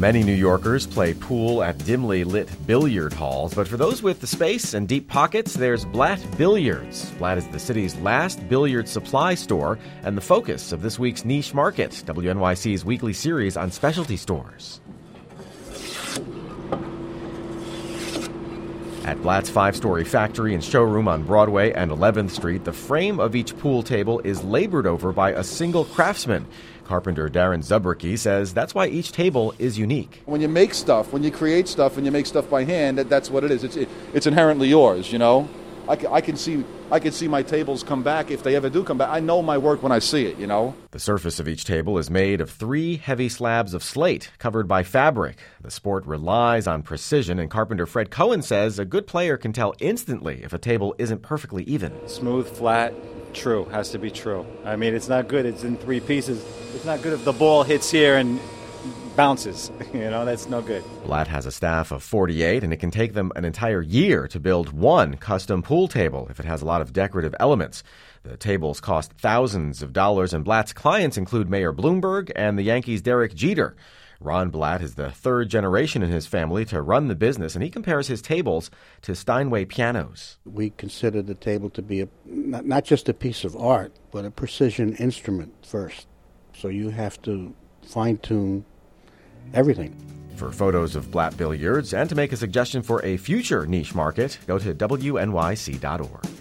Many New Yorkers play pool at dimly lit billiard halls, but for those with the space and deep pockets, there's Blatt Billiards. Blatt is the city's last billiard supply store and the focus of this week's Niche Market, WNYC's weekly series on specialty stores. At Blatt's 5-story factory and showroom on Broadway and 11th Street, the frame of each pool table is labored over by a single craftsman. Carpenter Darren Zubricki says that's why each table is unique. When you make stuff, when you create stuff, and you make stuff by hand, that's what it is. It's inherently yours, you know. I can see my tables come back if they ever do come back. I know my work when I see it, you know. The surface of each table is made of 3 heavy slabs of slate covered by fabric. The sport relies on precision, and carpenter Fred Cohen says a good player can tell instantly if a table isn't perfectly even. Smooth, flat, true, has to be true. I mean, it's not good. It's in 3 pieces. It's not good if the ball hits here and bounces. You know, that's no good. Blatt has a staff of 48, and it can take them an entire year to build one custom pool table if it has a lot of decorative elements. The tables cost thousands of dollars, and Blatt's clients include Mayor Bloomberg and the Yankees' Derek Jeter. Ron Blatt is the 3rd generation in his family to run the business, and he compares his tables to Steinway pianos. We consider the table to be not just a piece of art, but a precision instrument first. So you have to fine-tune everything. For photos of Blatt Billiards and to make a suggestion for a future niche market, go to WNYC.org.